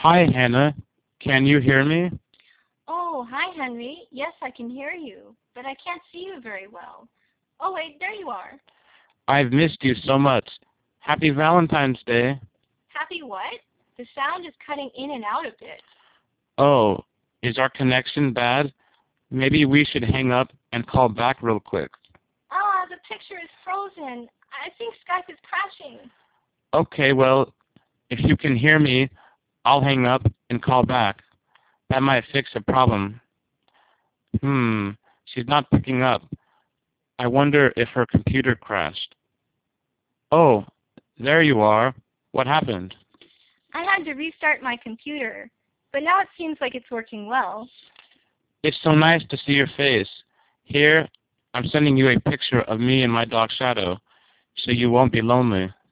Hi, Hannah. Can you hear me? Oh, hi, Henry. Yes, I can hear you, but I can't see you very well. Oh, wait, there you are. I've missed you so much. Happy Valentine's Day. Happy what? The sound is cutting in and out a bit. Oh, is our connection bad? Maybe we should hang up and call back real quick. Ah, the picture is frozen. I think Skype is crashing. Okay, well, if you can hear me, I'll hang up and call back. That might fix the problem. She's not picking up. I wonder if her computer crashed. Oh, there you are. What happened? I had to restart my computer, but now it seems like it's working well. It's so nice to see your face. Here, I'm sending you a picture of me and my dog Shadow, so you won't be lonely.